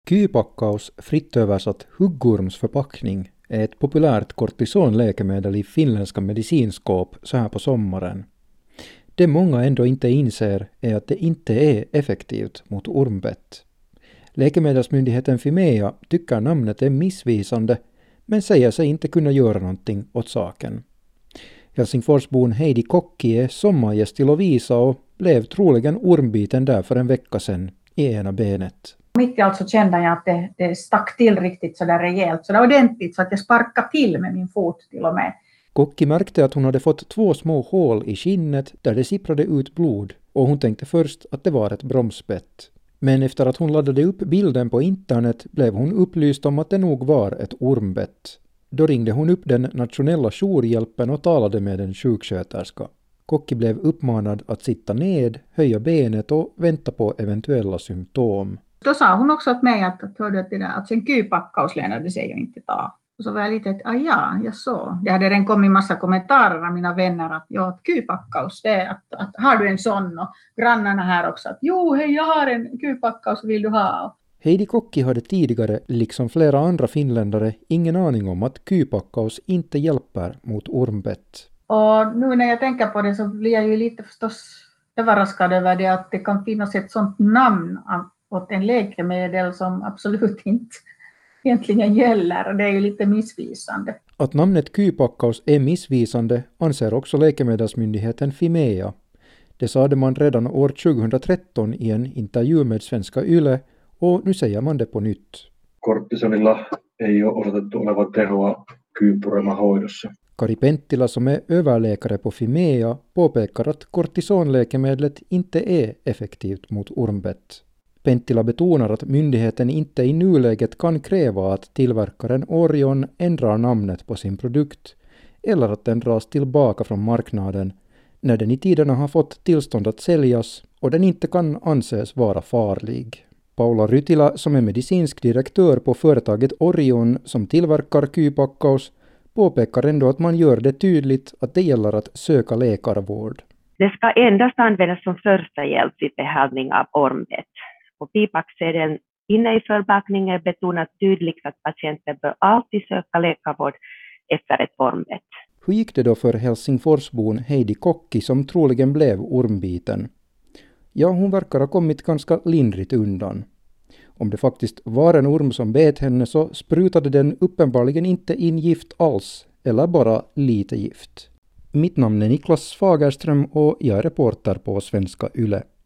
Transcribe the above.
Kypakkaus, fritt översatt huggormsförpackning, är ett populärt kortisonläkemedel i finländska medicinskåp så här på sommaren. Det många ändå inte inser är att det inte är effektivt mot ormbett. Läkemedelsmyndigheten Fimea tycker namnet är missvisande men säger sig inte kunna göra någonting åt saken. Helsingforsbon Heidi Kokki är sommargäst i Lovisa och blev troligen ormbiten där för en vecka sedan i ena benet. Mitt i allt så kände jag att det stack till riktigt så där rejält, så där ordentligt så att jag sparkade till med min fot till och med. Kokki märkte att hon hade fått 2 små hål i skinnet där det sipprade ut blod och hon tänkte först att det var ett bromsbett. Men efter att hon laddade upp bilden på internet blev hon upplyst om att det nog var ett ormbett. Då ringde hon upp den nationella jourhjälpen och talade med en sjuksköterska. Kokki blev uppmanad att sitta ned, höja benet och vänta på eventuella symptom. Då sa hon också åt mig att sen kypakkaus lönade sig ju inte ta. Och så var jag lite jag så. Det hade redan kommit massa kommentarer av mina vänner att kypakkaus, det är att har du en sån, och grannarna här också att hej, jag har en kypakkaus, vill du ha? Heidi Kokki hade tidigare, liksom flera andra finländare, ingen aning om att kypakkaus inte hjälper mot ormbett. Och nu när jag tänker på det så blir jag ju lite förstås överraskad över det att det kan finnas ett sånt namn åt en läkemedel som absolut inte egentligen gäller. Det är ju lite missvisande. Att namnet kypakkaus är missvisande anser också läkemedelsmyndigheten Fimea. Det sade man redan år 2013 i en intervju med Svenska Yle och nu säger man det på nytt. Kortisonilla ei ole osoitettu olevan tehoa kyypyremahoidossa. Kari Penttila som är överläkare på Fimea påpekar att kortisonläkemedlet inte är effektivt mot ormbett. Penttila betonar att myndigheten inte i nuläget kan kräva att tillverkaren Orion ändrar namnet på sin produkt eller att den dras tillbaka från marknaden när den i tiderna har fått tillstånd att säljas och den inte kan anses vara farlig. Paula Rytila som är medicinsk direktör på företaget Orion som tillverkar kypakkaus påpekar ändå att man gör det tydligt att det gäller att söka läkarvård. Det ska endast användas som första hjälp vid behandling av ormbett. På bipacksedeln inne i förpackningen betonas tydligt att patienten bör alltid söka läkarvård efter ett ormbett. Hur gick det då för Helsingforsbon Heidi Kokki som troligen blev ormbiten? Ja, hon verkar ha kommit ganska lindrigt undan. Om det faktiskt var en orm som bet henne så sprutade den uppenbarligen inte in gift alls, eller bara lite gift. Mitt namn är Niklas Fagerström och jag är reporter på Svenska Yle.